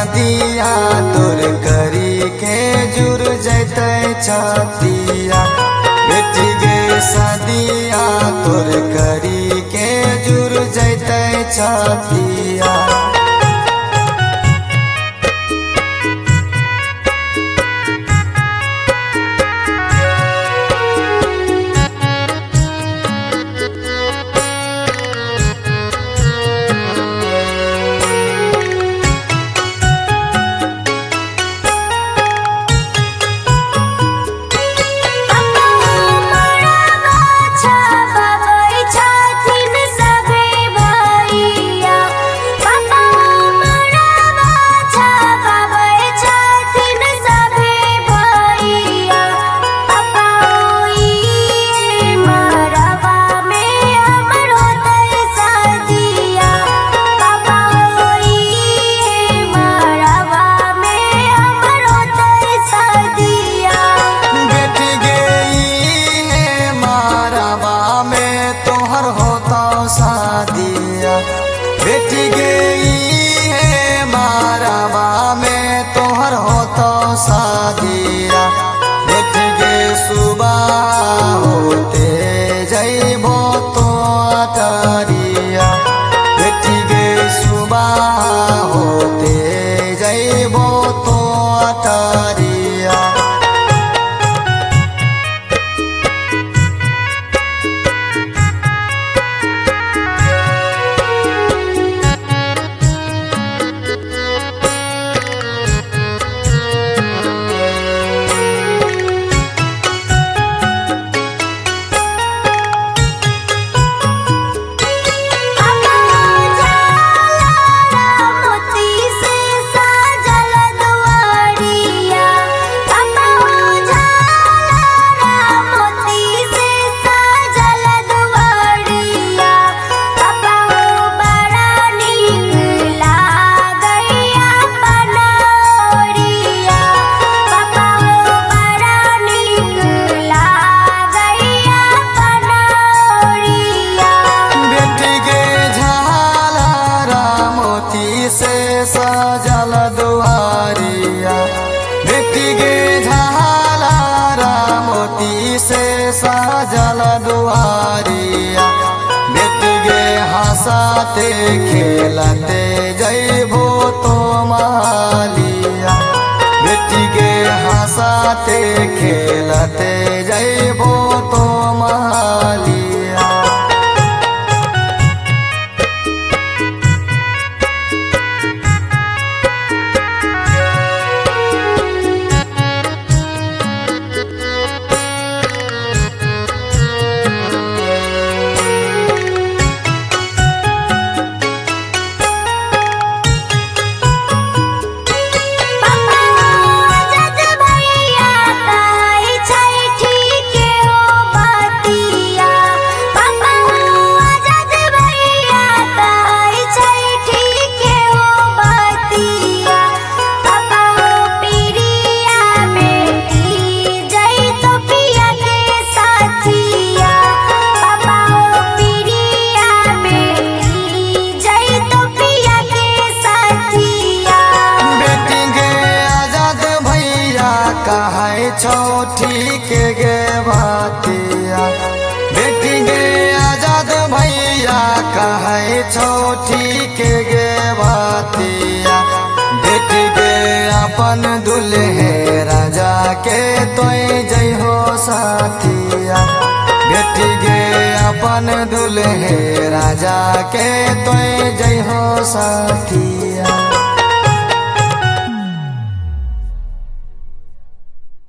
शादिया तोर करी के जुड़ जैते छतिया। बेटी गे शादिया तोर करी के जुड़ जैते छतिया। बेटी गई है मारावा में तोहर हो तो शादिया। बेटी गे सुबह होते जइबो तो अटरिया। बेटी गे सुबह होते जइबो तो अटरिया। सजल दुआरिया। बेटी गे झालारा मोती से सजल दुआरिया। बेटी गे हंसाते खेलते जइबो तो मालिया। बेटी गे हंसाते खेलते जइबो तो मालिया। छोटी के गे बातिया। बेटी गे आजाद भैया कहे छोटी के गे बातिया। बेटी गे अपन दुल्हे राजा के तोय जय हो साथिया। बेटी गे अपन दुल्हे राजा के तोय जय हो साथिया।